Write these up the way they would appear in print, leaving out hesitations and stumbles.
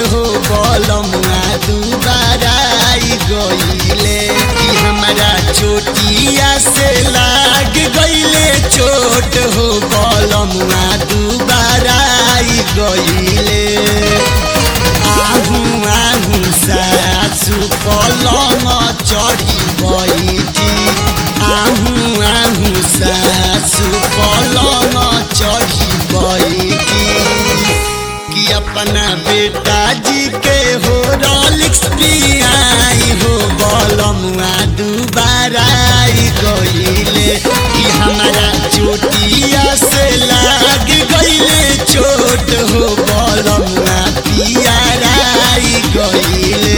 हो बलमुआ दुबारा आई गईले कि हमारा चोटिया से लाग गईले चोट हो बलमुआ दुबारा आई गईले। आहू आहू सासु पलंग चढ़ी बैठी आहू आहू सासु पलंग चढ़ी बैठी कि अपना बेटा जी के हो रॉलिक्स पियाई हो बलमुआ दुबारा आई गईले कि हमारा चोटिया से लाग गईले चोट हो बलमुआ पियारा आई गईले।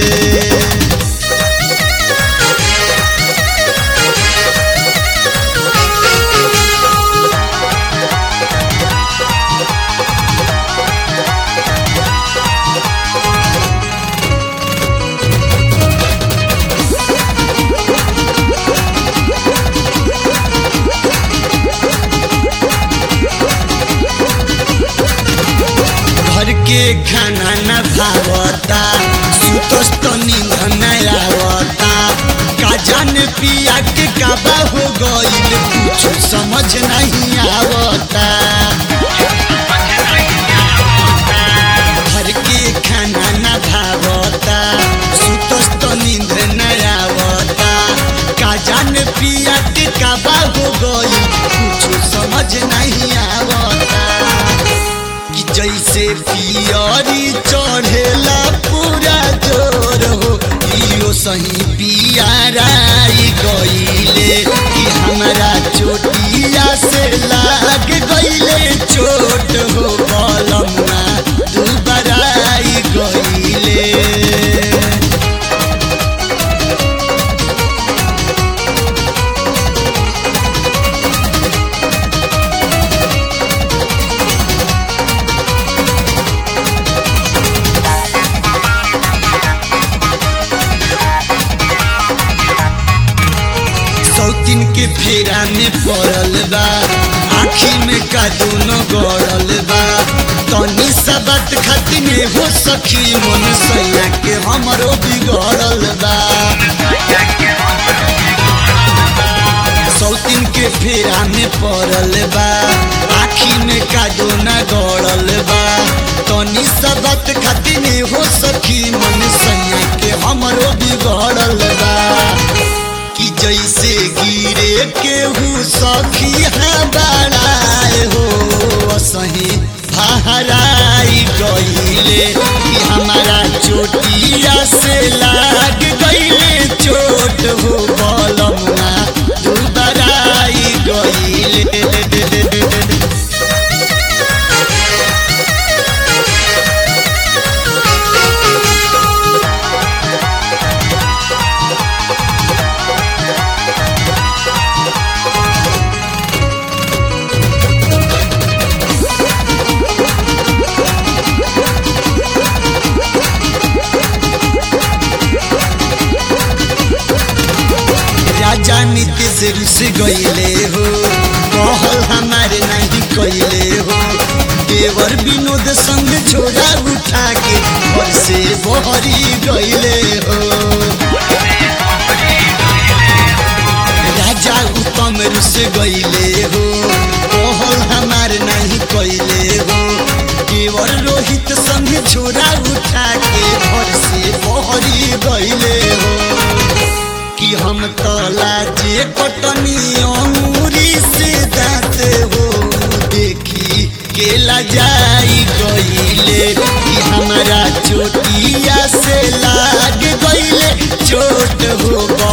के खाना न भावता सुतस तो नींद न आवता का जान पिया के काबा हो गईल कुछ समझ नहीं आवता। घर के खाना न भावता सुतस तो नींद न आवता का जान पिया के काबा हो गईल कुछ समझ नहीं आवता। जैसे पियरी चढ़ेला पूरा जोर हो इो सही पियाराई गईले कि हमारा चोटिया से लाग गईले चोट हो बलमुआ दुबारा आई गईले। सौतीन के फेरा में पड़ल बा आँखी में का दोनों गड़ल बा तनी सा बात खातिर हो सखी मन सैया के हमरो बिगड़ल बा। सौतीन के फेरा में पड़ल बा आँखी में का दोना गड़ल बा तनी सा बात खातिर हो सखी मन सैया के हमरो बिगड़ल बा। कि जैसे गिरे केहू सखी हाँ बड़ाए हो सही फहराई गईले कि हमारा चोटिया से लाग गईले चोट हो बलमुआ दुबारा आई गईले। राजा नीतीश रुस गईले हो कहल हमारे नहीं कैले हो देवर विनोद संग झोरा उठा के घर से बहरी गईले हो। राजा उत्तम रुस गईले हो कहल हमारे नहीं कैले हो देवर रोहित संग झोरा उठा के घर से बहरी गईले हो। कि हम तला जे कटनी अंगूरी से दांत हो देखी केला जाई गईले कि हमारा चोटिया से लाग गईले चोट हो।